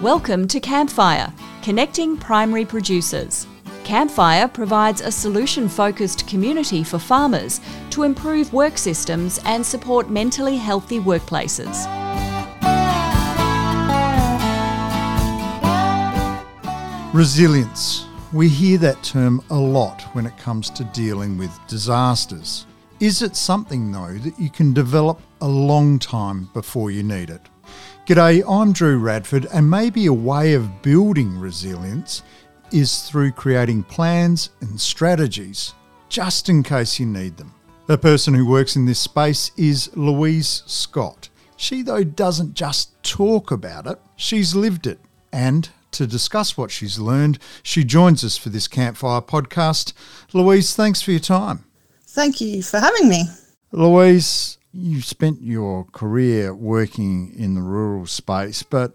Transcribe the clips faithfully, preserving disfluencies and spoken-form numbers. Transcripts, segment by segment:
Welcome to Campfire, connecting primary producers. Campfire provides a solution-focused community for farmers to improve work systems and support mentally healthy workplaces. Resilience. We hear that term a lot when it comes to dealing with disasters. Is it something, though, that you can develop a long time before you need it? G'day, I'm Drew Radford, and maybe a way of building resilience is through creating plans and strategies, just in case you need them. The person who works in this space is Louise Scott. She, though, doesn't just talk about it, she's lived it. And to discuss what she's learned, she joins us for this Campfire podcast. Louise, thanks for your time. Thank you for having me. Louise, you've spent your career working in the rural space, but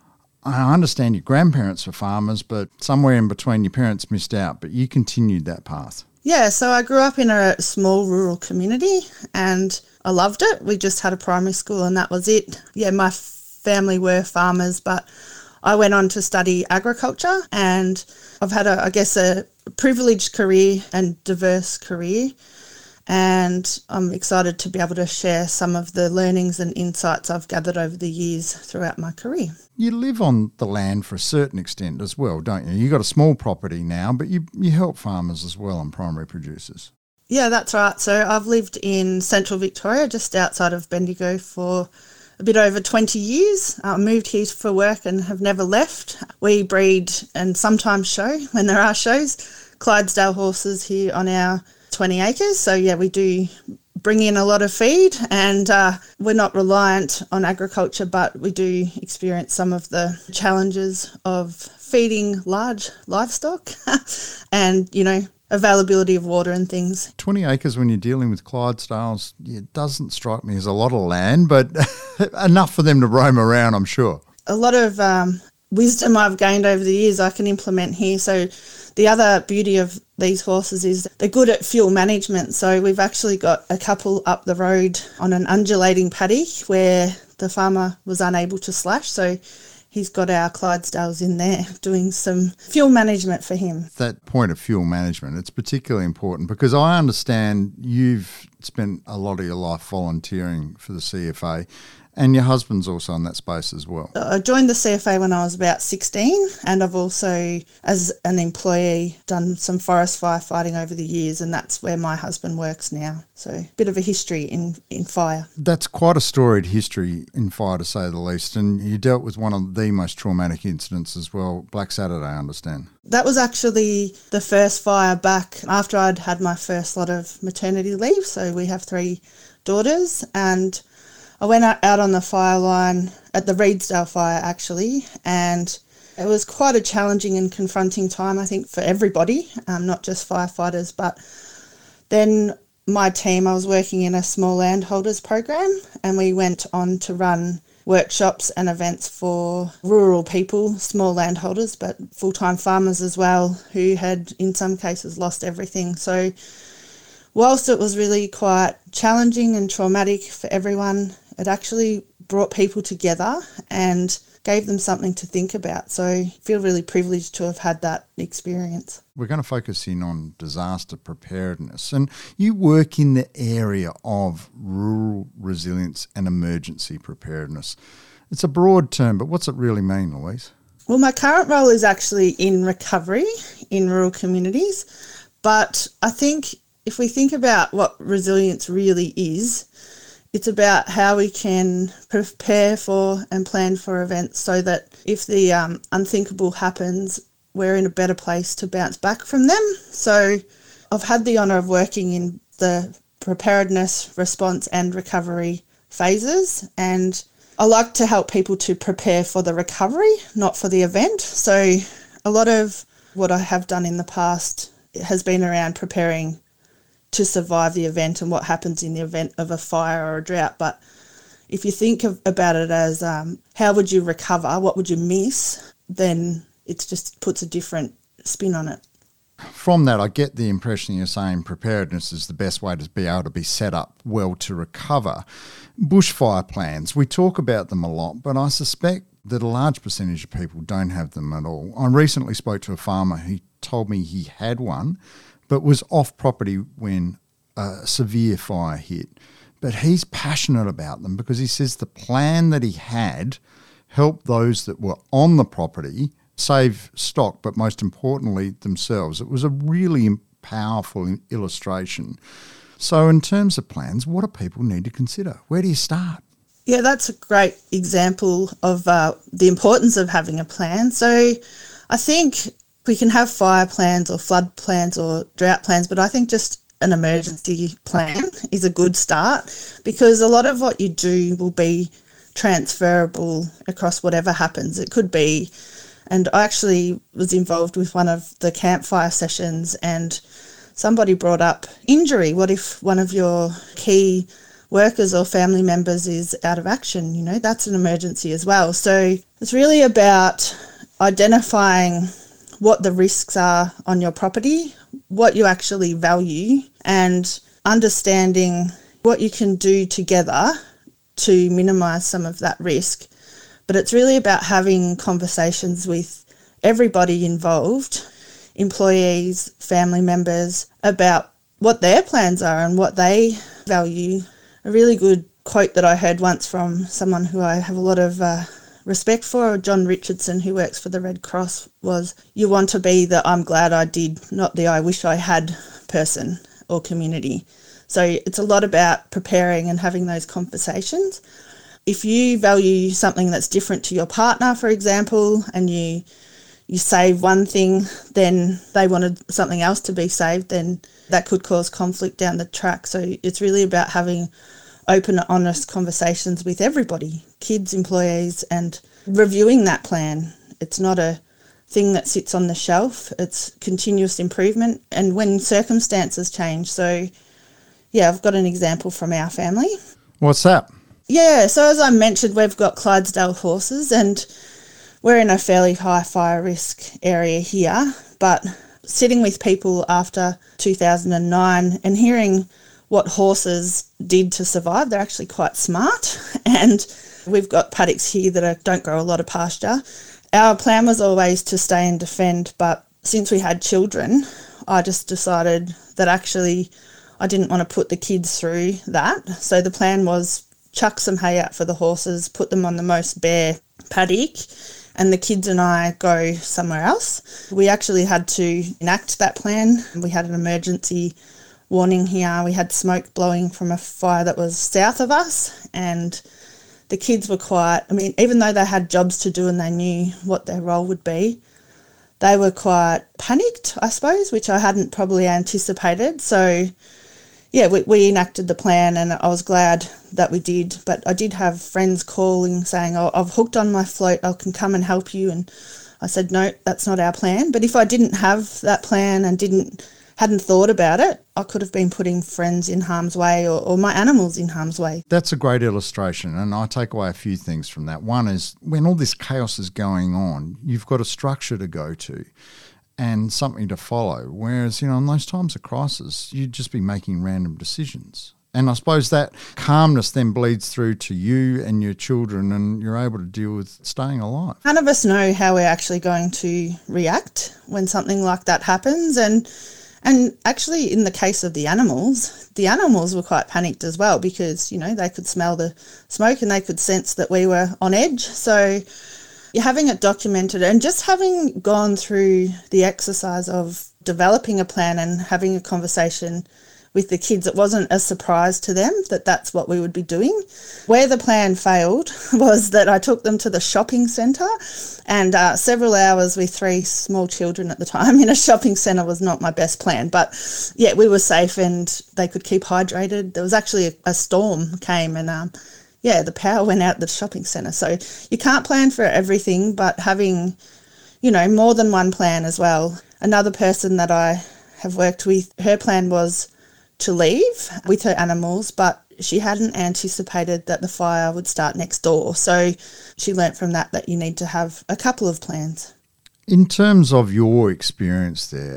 I understand your grandparents were farmers, but somewhere in between your parents missed out, but you continued that path. Yeah, so I grew up in a small rural community and I loved it. We just had a primary school and that was it. Yeah, my family were farmers, but I went on to study agriculture and I've had, a, I guess, a privileged career and diverse career. And I'm excited to be able to share some of the learnings and insights I've gathered over the years throughout my career. You live on the land for a certain extent as well, don't you? You've got a small property now, but you, you help farmers as well and primary producers. Yeah, that's right. So I've lived in central Victoria, just outside of Bendigo, for a bit over twenty years. I moved here for work and have never left. We breed and sometimes show, when there are shows, Clydesdale horses here on our twenty acres. So yeah, we do bring in a lot of feed and uh, we're not reliant on agriculture, but we do experience some of the challenges of feeding large livestock and, you know, availability of water and things. twenty acres when you're dealing with Clydesdales, it doesn't strike me as a lot of land, but enough for them to roam around, I'm sure. A lot of um, wisdom I've gained over the years I can implement here. So the other beauty of these horses is they're good at fuel management. So we've actually got a couple up the road on an undulating paddock where the farmer was unable to slash. So he's got our Clydesdales in there doing some fuel management for him. That point of fuel management, it's particularly important because I understand you've spent a lot of your life volunteering for the C F A. And your husband's also in that space as well. I joined the C F A when I was about sixteen, and I've also, as an employee, done some forest firefighting over the years, and that's where my husband works now. So a bit of a history in, in fire. That's quite a storied history in fire, to say the least, and you dealt with one of the most traumatic incidents as well, Black Saturday, I understand. That was actually the first fire back after I'd had my first lot of maternity leave. So we have three daughters, and I went out on the fire line at the Reedsdale fire actually, and it was quite a challenging and confronting time, I think, for everybody, um, not just firefighters. But then my team, I was working in a small landholders program, and we went on to run workshops and events for rural people, small landholders, but full-time farmers as well, who had in some cases lost everything. So whilst it was really quite challenging and traumatic for everyone, it actually brought people together and gave them something to think about. So I feel really privileged to have had that experience. We're going to focus in on disaster preparedness. And you work in the area of rural resilience and emergency preparedness. It's a broad term, but what's it really mean, Louise? Well, my current role is actually in recovery in rural communities. But I think if we think about what resilience really is, it's about how we can prepare for and plan for events so that if the um, unthinkable happens, we're in a better place to bounce back from them. So I've had the honour of working in the preparedness, response and recovery phases, and I like to help people to prepare for the recovery, not for the event. So a lot of what I have done in the past has been around preparing to survive the event and what happens in the event of a fire or a drought. But if you think of, about it as um, how would you recover, what would you miss, then it just puts a different spin on it. From that, I get the impression you're saying preparedness is the best way to be able to be set up well to recover. Bushfire plans, we talk about them a lot, but I suspect that a large percentage of people don't have them at all. I recently spoke to a farmer who told me he had one, but was off property when a severe fire hit. But he's passionate about them because he says the plan that he had helped those that were on the property save stock, but most importantly themselves. It was a really powerful illustration. So in terms of plans, what do people need to consider? Where do you start? Yeah, that's a great example of uh, the importance of having a plan. So I think we can have fire plans or flood plans or drought plans, but I think just an emergency plan is a good start, because a lot of what you do will be transferable across whatever happens. It could be, and I actually was involved with one of the campfire sessions, and somebody brought up injury. What if one of your key workers or family members is out of action? You know, that's an emergency as well. So it's really about identifying what the risks are on your property, what you actually value, and understanding what you can do together to minimise some of that risk. But it's really about having conversations with everybody involved, employees, family members, about what their plans are and what they value. A really good quote that I heard once from someone who I have a lot of uh, respect for, John Richardson, who works for the Red Cross, was, you want to be the I'm glad I did, not the I wish I had person or community. So it's a lot about preparing and having those conversations. If you value something that's different to your partner, for example, and you you save one thing, then they wanted something else to be saved, then that could cause conflict down the track. So it's really about having open, honest conversations with everybody, kids, employees, and reviewing that plan. It's not a thing that sits on the shelf. It's continuous improvement, and when circumstances change. So, yeah, I've got an example from our family. What's that? Yeah, so as I mentioned, we've got Clydesdale horses, and we're in a fairly high fire risk area here, but sitting with people after two thousand nine and hearing what horses did to survive, they're actually quite smart, and we've got paddocks here that are, don't grow a lot of pasture. Our plan was always to stay and defend, but since we had children, I just decided that actually I didn't want to put the kids through that. So the plan was chuck some hay out for the horses, put them on the most bare paddock, and the kids and I go somewhere else. We actually had to enact that plan. We had an emergency warning here. We had smoke blowing from a fire that was south of us, and the kids were quite, I mean, even though they had jobs to do and they knew what their role would be, they were quite panicked, I suppose, which I hadn't probably anticipated. So, yeah, we, we enacted the plan, and I was glad that we did. But I did have friends calling saying, oh, I've hooked on my float, I can come and help you. And I said, no, that's not our plan. But if I didn't have that plan and didn't hadn't thought about it, I could have been putting friends in harm's way, or, or my animals in harm's way. That's a great illustration, and I take away a few things from that. One is, when all this chaos is going on, you've got a structure to go to and something to follow, whereas, you know, in those times of crisis, you'd just be making random decisions. And I suppose that calmness then bleeds through to you and your children, and you're able to deal with staying alive. None of us know how we're actually going to react when something like that happens, and And actually, in the case of the animals, the animals were quite panicked as well, because, you know, they could smell the smoke and they could sense that we were on edge. So you're having it documented, and just having gone through the exercise of developing a plan and having a conversation with the kids, it wasn't a surprise to them that that's what we would be doing. Where the plan failed was that I took them to the shopping centre, and uh, several hours with three small children at the time in a shopping centre was not my best plan. But yeah, we were safe and they could keep hydrated. There was actually a, a storm came, and um, yeah, the power went out at the shopping centre. So you can't plan for everything, but having, you know, more than one plan as well. Another person that I have worked with, her plan was to leave with her animals, but she hadn't anticipated that the fire would start next door. So she learnt from that that you need to have a couple of plans. In terms of your experience there,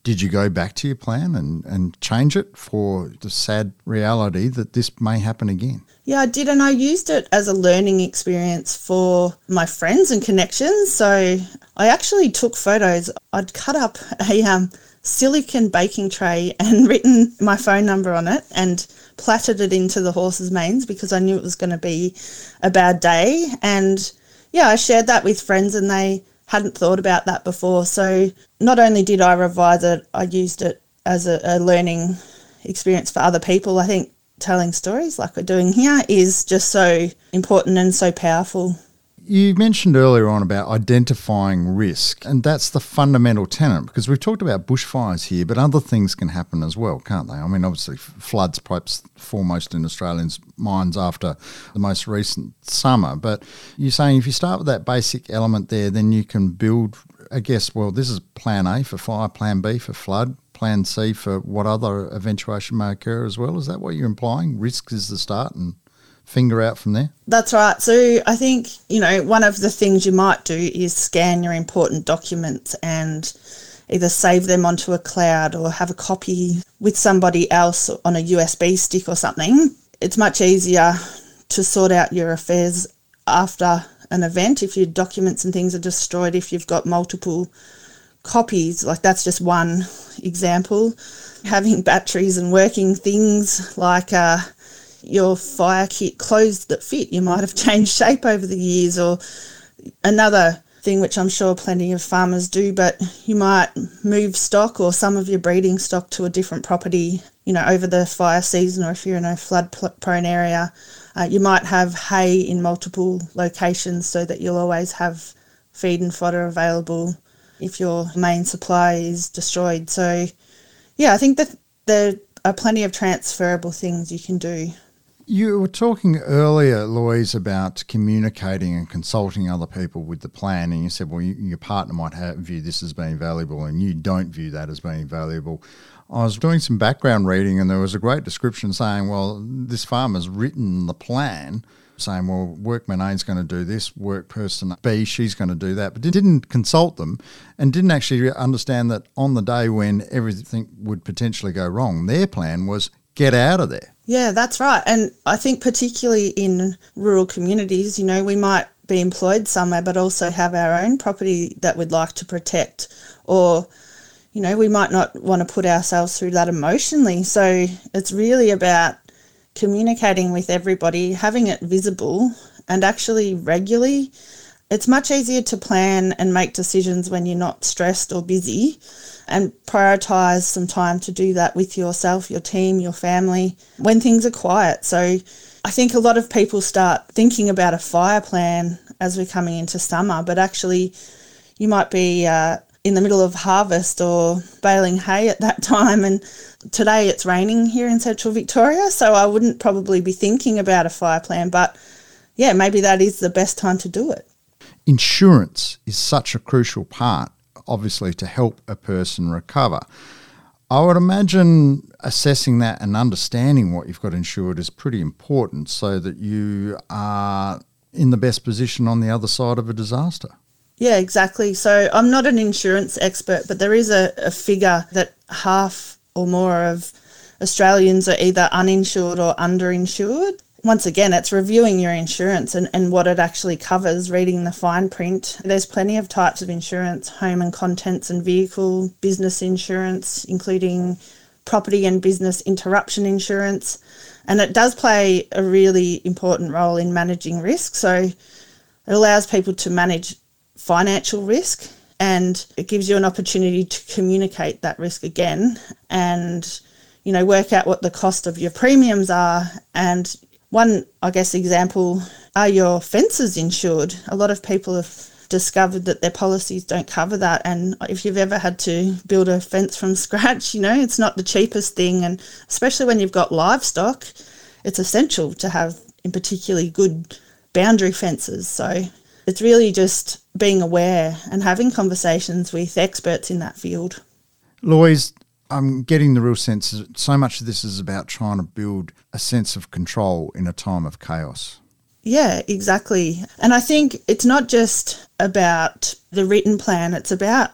Did you go back to your plan and, and change it for the sad reality that this may happen again? Yeah, I did, and I used it as a learning experience for my friends and connections. So I actually took photos. I'd cut up a um, silicone baking tray and written my phone number on it and plaited it into the horse's manes because I knew it was going to be a bad day. And yeah, I shared that with friends and they hadn't thought about that before. So not only did I revise it, I used it as a, a learning experience for other people. I think telling stories like we're doing here is just so important and so powerful. You mentioned earlier on about identifying risk, and that's the fundamental tenet, because we've talked about bushfires here, but other things can happen as well, can't they? I mean, obviously floods perhaps foremost in Australians' minds after the most recent summer, but you're saying if you start with that basic element there, then you can build, I guess, well, this is plan A for fire, plan B for flood, plan C for what other eventuation may occur as well. Is that what you're implying? Risk is the start and finger out from there? That's right. So I think, you know, one of the things you might do is scan your important documents and either save them onto a cloud or have a copy with somebody else on a U S B stick or something. It's much easier to sort out your affairs after an event if your documents and things are destroyed, if you've got multiple copies. Like, that's just one example. Having batteries and working things like uh, your fire kit, clothes that fit. You might have changed shape over the years. Or another thing which I'm sure plenty of farmers do, but you might move stock or some of your breeding stock to a different property, you know, over the fire season, or if you're in a flood prone area, uh, you might have hay in multiple locations so that you'll always have feed and fodder available if your main supply is destroyed. So yeah, I think that there are plenty of transferable things you can do. You were talking earlier, Louise, about communicating and consulting other people with the plan, and you said, well, you, your partner might have, view this as being valuable and you don't view that as being valuable. I was doing some background reading and there was a great description saying, well, this farmer's written the plan saying, well, workman A is going to do this, work person B, she's going to do that, but didn't consult them and didn't actually understand that on the day when everything would potentially go wrong, their plan was get out of there. Yeah, that's right. And I think particularly in rural communities, you know, we might be employed somewhere but also have our own property that we'd like to protect, or, you know, we might not want to put ourselves through that emotionally. So it's really about communicating with everybody, having it visible and actually regularly. It's much easier to plan and make decisions when you're not stressed or busy, and prioritise some time to do that with yourself, your team, your family, when things are quiet. So I think a lot of people start thinking about a fire plan as we're coming into summer, but actually you might be uh, in the middle of harvest or baling hay at that time, and today it's raining here in central Victoria, so I wouldn't probably be thinking about a fire plan, but yeah, maybe that is the best time to do it. Insurance is such a crucial part, obviously, to help a person recover. I would imagine assessing that and understanding what you've got insured is pretty important so that you are in the best position on the other side of a disaster. Yeah, exactly. So I'm not an insurance expert, but there is a, a figure that half or more of Australians are either uninsured or underinsured. Once again, it's reviewing your insurance and, and what it actually covers, reading the fine print. There's plenty of types of insurance: home and contents and vehicle, business insurance, including property and business interruption insurance. And it does play a really important role in managing risk. So it allows people to manage financial risk, and it gives you an opportunity to communicate that risk again and, you know, work out what the cost of your premiums are. And one, I guess, example, are your fences insured? A lot of people have discovered that their policies don't cover that. And if you've ever had to build a fence from scratch, you know, it's not the cheapest thing. And especially when you've got livestock, it's essential to have in particularly good boundary fences. So it's really just being aware and having conversations with experts in that field. Louise, I'm getting the real sense that so much of this is about trying to build a sense of control in a time of chaos. Yeah, exactly. And I think it's not just about the written plan, it's about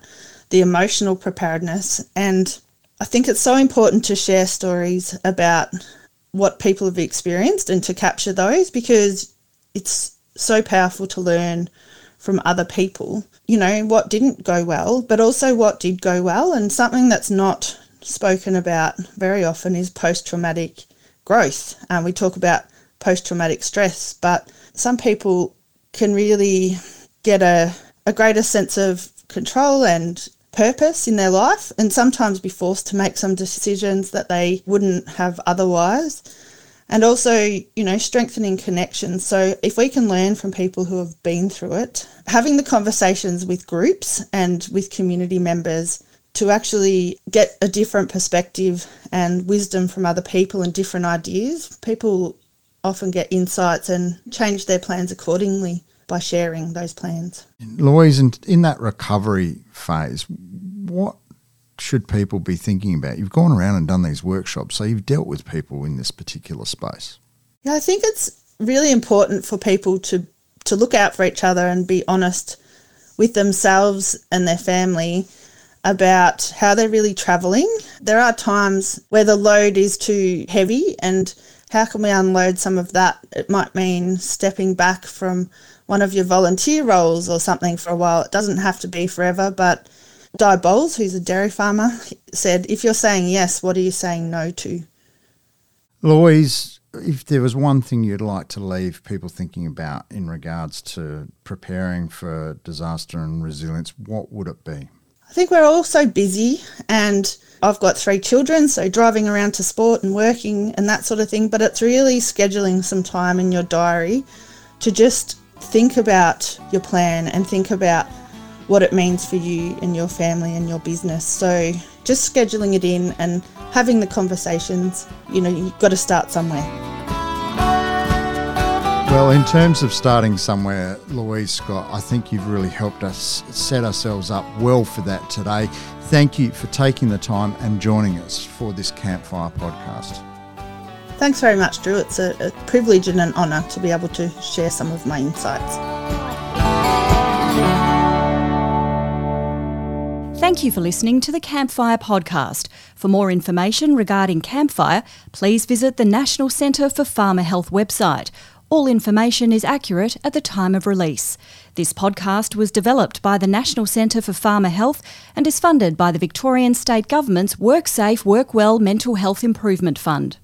the emotional preparedness. And I think it's so important to share stories about what people have experienced and to capture those, because it's so powerful to learn from other people, you know, what didn't go well, but also what did go well. And something that's not spoken about very often is post-traumatic growth. Um, we talk about post-traumatic stress, but some people can really get a, a greater sense of control and purpose in their life, and sometimes be forced to make some decisions that they wouldn't have otherwise. And also, you know, strengthening connections. So if we can learn from people who have been through it, having the conversations with groups and with community members to actually get a different perspective and wisdom from other people and different ideas, people often get insights and change their plans accordingly by sharing those plans. Louise, in, in that recovery phase, what should people be thinking about? You've gone around and done these workshops, so you've dealt with people in this particular space. Yeah, I think it's really important for people to, to look out for each other and be honest with themselves and their family about how they're really travelling. There are times where the load is too heavy, and how can we unload some of that? It might mean stepping back from one of your volunteer roles or something for a while. It doesn't have to be forever, but Di Bowles, who's a dairy farmer, said, if you're saying yes, what are you saying no to? Louise, if there was one thing you'd like to leave people thinking about in regards to preparing for disaster and resilience, what would it be? I think we're all so busy, and I've got three children, so driving around to sport and working and that sort of thing, but it's really scheduling some time in your diary to just think about your plan and think about what it means for you and your family and your business. So just scheduling it in and having the conversations, you know, you've got to start somewhere. Well, in terms of starting somewhere, Louise Scott, I think you've really helped us set ourselves up well for that today. Thank you for taking the time and joining us for this Campfire podcast. Thanks very much, Drew. It's a, a privilege and an honour to be able to share some of my insights. Thank you for listening to the Campfire podcast. For more information regarding Campfire, please visit the National Centre for Farmer Health website. All information is accurate at the time of release. This podcast was developed by the National Centre for Farmer Health and is funded by the Victorian State Government's WorkSafe, Workwell Mental Health Improvement Fund.